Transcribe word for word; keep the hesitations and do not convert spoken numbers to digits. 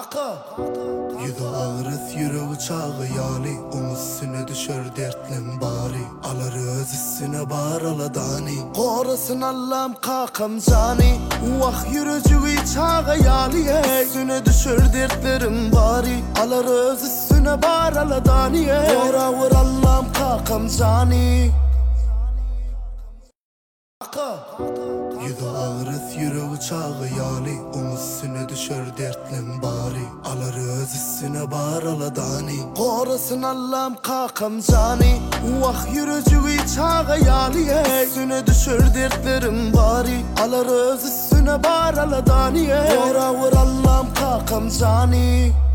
Yüzü ağrıs yüreği çağı yali, onun üstüne düşer dertlim bari. Alar öz üstüne bar aladani, korusun Allah'ım kakam cani. Vah yürücüğü çağı yali, üstüne düşer dertlerim bari. Alar öz üstüne bar aladani, koravur Allah'ım kakam cani. Yüzü ağrıs yüreği çağı yali, onun üstüne düşer dertlim bari. Alar öz üstüne bar aladani, korusun Allah'ım kakam cani. Vah yürücüğü çağı yali, üstüne düşer dertlerim bari. Alar öz üstüne bar aladani, koravur Allah'ım kakam cani.